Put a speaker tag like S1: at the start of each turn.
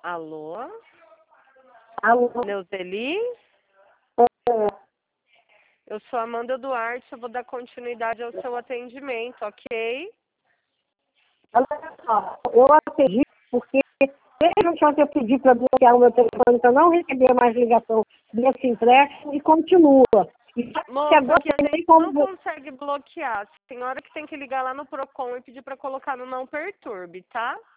S1: Alô?
S2: Alô?
S1: Neuzeli? Eu sou Amanda Duarte, eu vou dar continuidade ao seu atendimento, ok?
S2: Olha só, eu atendi porque desde que eu pedi para bloquear o meu telefone para não receber mais ligação desse empréstimo e continua. E
S1: Moça,
S2: agora
S1: que a
S2: não tem
S1: gente
S2: como...
S1: não consegue bloquear. A senhora que tem que ligar lá no Procon e pedir para colocar no não perturbe, tá?